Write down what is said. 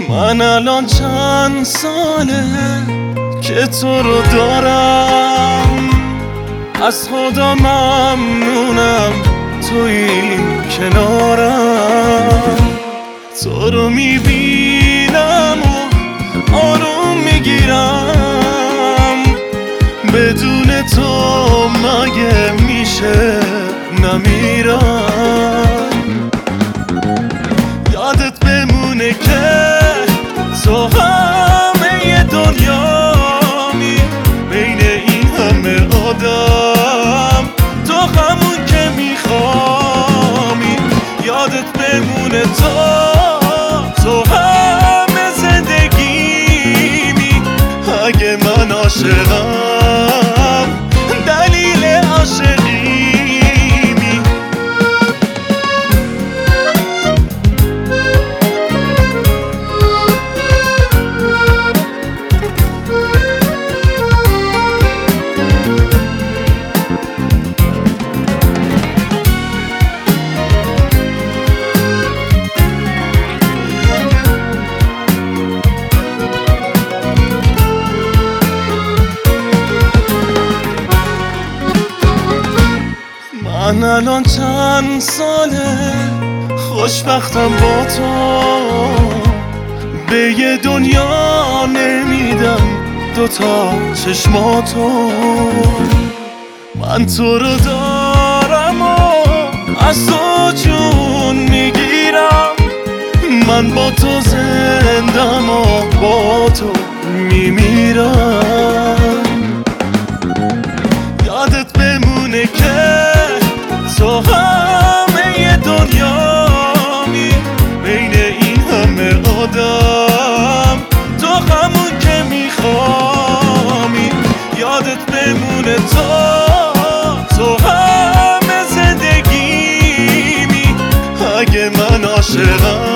من الان چند ساله که تو رو دارم، از خدا ممنونم توی کنارم. تو رو میبینم و آروم میگیرم، بدون تو مگه میشه نمیرم. یادت بمونه که تو همه دنیامی، بین این همه آدم تو همون که میخوامی. یادت بمونه تو همه زندگیمی. اگه من عاشقم دلیل عاشقیمی. من الان چند ساله خوشبختم با تو، به یه دنیا نمیدم دوتا چشماتو. من تو رو دارم و از تو جون میگیرم، من با تو زندم و با تو میمیرم. یادت بمونه که تو همه دنیامی، بین این همه آدم تو همون که میخوامی. یادت بمونه تو همه زندگیمی. اگه من عاشقم